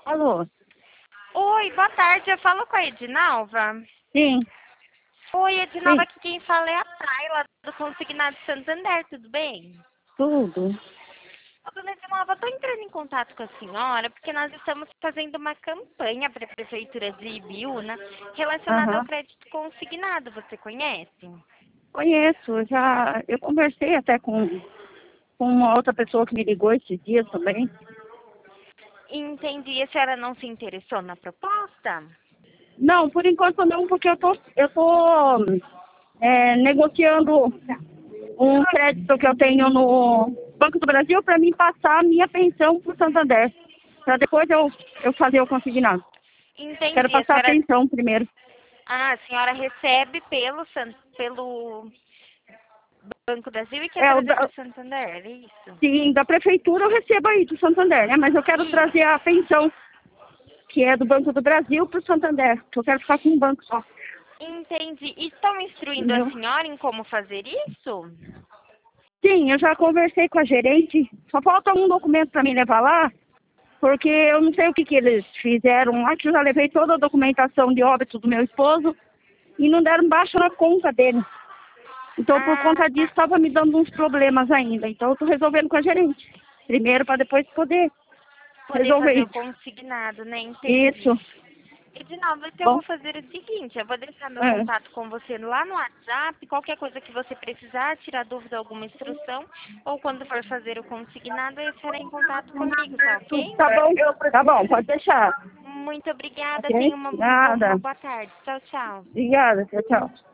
Alô? Oi, boa tarde. Eu falo com a Edinalva. Sim, Oi, Edinalva, sim, aqui quem fala é a Tayla, do Consignado Santander, tudo bem? tudo. Dona Edinalva, estou entrando em contato com a senhora porque nós estamos fazendo uma campanha para a Prefeitura de Ibiúna relacionada ao Aham. crédito consignado. Você conhece? Conheço, eu conversei até com uma outra pessoa que me ligou esses dias também. Entendi. A senhora não se interessou na proposta? Não, por enquanto não, porque eu tô negociando um crédito que eu tenho no Banco do Brasil para mim passar a minha pensão para o Santander. Para depois eu fazer o consignado. Quero Entendi. passar a pensão primeiro. A senhora recebe pelo Banco Brasil e quer É, trazer para o Santander, é isso? sim, da prefeitura eu recebo aí do Santander, né? Mas eu quero trazer a pensão que é do Banco do Brasil, para o Santander, que eu quero ficar com um banco só, Entendi. E estão instruindo a entendeu? senhora em como fazer isso? Sim, eu já conversei com a gerente, só falta um documento para mim levar lá, porque eu não sei o que eles fizeram lá, que eu já levei toda a documentação de óbito do meu esposo e não deram baixa na conta dele. Então, por Ah, conta disso, estava me dando uns problemas ainda. Então, eu estou resolvendo com a gerente, primeiro, para depois poder poder resolver fazer o isso. consignado, né? Entendi. Isso. Edinalva, então eu Bom, vou fazer o seguinte, eu vou deixar meu é, contato com você lá no WhatsApp, qualquer coisa que você precisar, tirar dúvida, alguma instrução, ou quando for fazer o consignado, aí será em contato comigo, tá ok? tá bom, pode deixar. Muito obrigada, Ok? tenha uma Nada. boa tarde. Tchau, tchau. Obrigada, tchau, tchau.